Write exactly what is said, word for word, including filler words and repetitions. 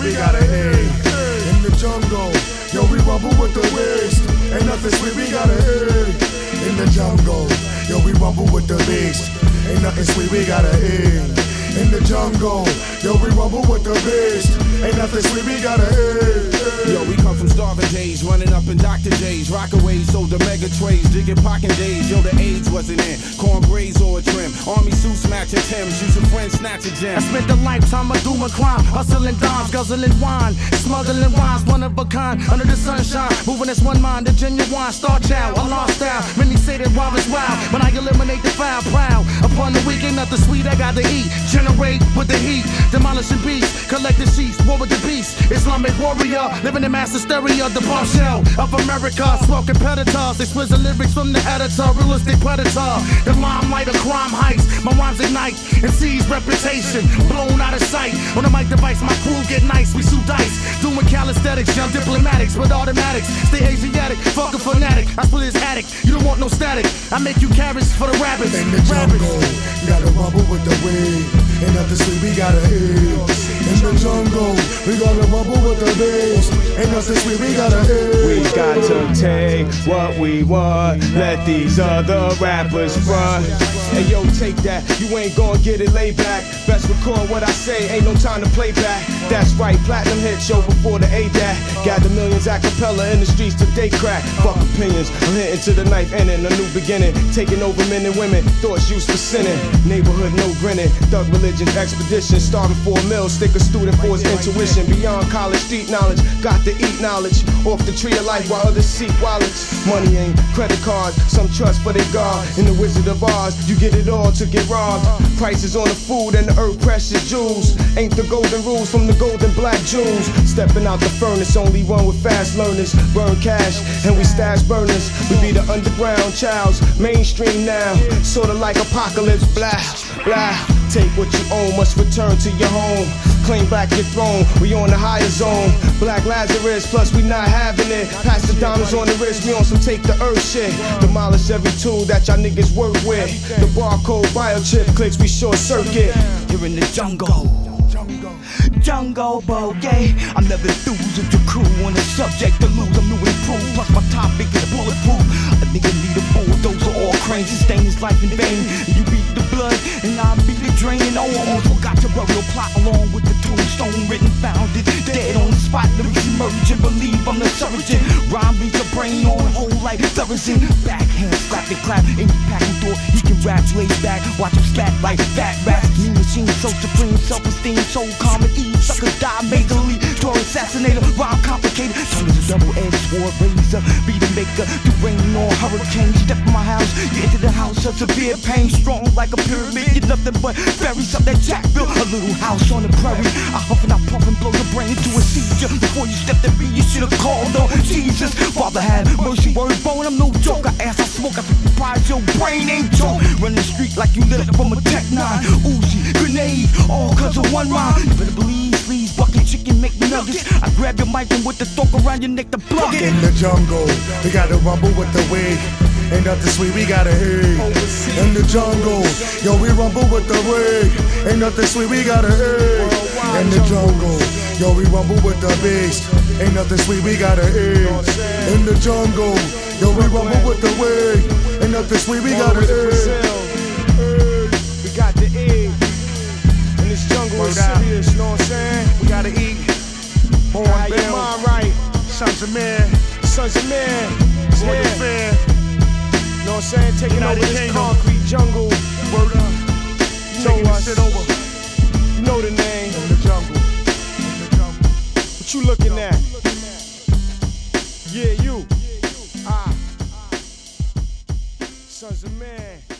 we gotta eat. In the jungle, yo, we rumble with the waste. Ain't nothing sweet, we gotta eat. In the jungle, yo, we rumble with the beast. Ain't nothing sweet, we gotta eat. In the jungle, yo, we rumble with the beast. Ain't nothing sweet, we gotta eat. Yo, we come from starving days, running up in Doctor J's, Rockaways, sold the mega trays, digging pocket days. Yo, the AIDS wasn't in, corn braids or a trim, army suits matching Timbs, use a friend snatch a gem. I spent a lifetime of doom and crime, hustling dimes, guzzling wine, smuggling rhymes, one of a kind, under the sunshine, moving as one mind, the genuine star child, a lost style. Many say that rhyme is wild, but I eliminate the foul, proud. Upon the weekend, nothing sweet, I got to eat. Generate with the heat, demolishing beats, collect the sheets, war with the beast. Islamic warrior, living in mass hysteria, the bombshell of America. Smoke competitors, they swizzle lyrics from the editor, realistic predator. The limelight of crime heights, my rhymes ignite and seize reputation, blown out of sight. On the mic device, my crew get nice, we shoot dice, doing calisthenics, young diplomatics with automatics. Stay Asiatic, fuck a fanatic, I split his attic, you don't want no static, I make you carrots for the rabbits. In the jungle, you gotta rumble with the weed. Ain't nothing sweet, we gotta eat. In the jungle, we gotta rumble with the bass. Ain't nothing sweet, we gotta eat. We got to take what we want, let these other rappers run. Hey yo, take that, you ain't gon' get it laid back. Best record what I say, ain't no time to play back. That's right, platinum hit show before the A D A C. Gather millions a cappella in the streets today crack. Fuck opinions, I'm hitting to the knife ending, a new beginning. Taking over men and women, thoughts used for sinning. Neighborhood no grinning, thug religion expedition. Starving for a meal, stick a student for his intuition. Beyond college, street knowledge, got to eat knowledge. Off the tree of life while others seek wallets. Money ain't credit cards, some trust for their God. In the Wizard of Oz, you get it all to get robbed. Prices on the food and the earth precious jewels. Ain't the golden rules from the golden black jewels. Stepping out the furnace, only one with fast learners. Burn cash and we stash burners. We be the underground childs, mainstream now. Sorta like apocalypse, blah, blah. Take what you own, must return to your home. Claim back your throne, we on the higher zone. Black Lazarus, plus we not having it. Pass the diamonds on the wrist, we on some take the earth shit. Demolish every tool that y'all niggas work with. The barcode biochip clicks, we short circuit. You're in the jungle. Jungle bogey, I'm never enthused with your crew on the subject to lose. I'm new and improved, plus my topic is bulletproof. A nigga need a bulldozer, all cranes and stain his life in vain. You beat the blood and I beat the drain. And oh, almost forgot your burial plot along with the tombstone written, founded dead on the spot. Lyrics emerging, believe I'm the surgeon. Rhyme beats your brain on whole like Thurston. Backhand slap and clap, any packing door. He can rap, laid back, watch him spat like fat rats. New machine, so supreme, self-esteem, so common ease. Sucker die majorly, tour assassinator, rhyme complicated. Tongue is a double-edged sword, razor, be the maker. The rain or hurricane, step in my house, you enter the house of severe pain. Strong like a pyramid, you're nothing but berries up that Jack built. A little house on the prairie, I huff and I puff and blow your brain into a seizure. Before you stepped at me, you should've called on Jesus. Father had mercy, word bone, I'm no joke. I ass, I smoke, I surprise your brain ain't joke. Running the street like you lit up from a Tech nine. Uzi, grenade, all cause of one rhyme. You better believe, please, bucket chicken, make nuggets. I grab your mic and with the throat around your neck to plug it. In the jungle, we gotta rumble with the wig. Ain't nothing sweet, we gotta eat. In the jungle, yo, we rumble with the wig. Ain't nothing sweet, we gotta eat. In the jungle, yo, we rumble with the beast. Ain't nothing sweet, we gotta eat. In the jungle, yo, we rumble with the wig. Ain't nothing sweet, we gotta eat. We got to eat. In this jungle is serious, know what I'm saying? We gotta eat. Born have your mind right. Sons of men, Sons of men, born to yeah. fear. Know what I'm saying? Taking United over this Kingdom. concrete jungle. Word up. You Taking know this us. shit over. You know the name. In the jungle. In the jungle. What you looking at? Yeah, you. Ah. Sons of men.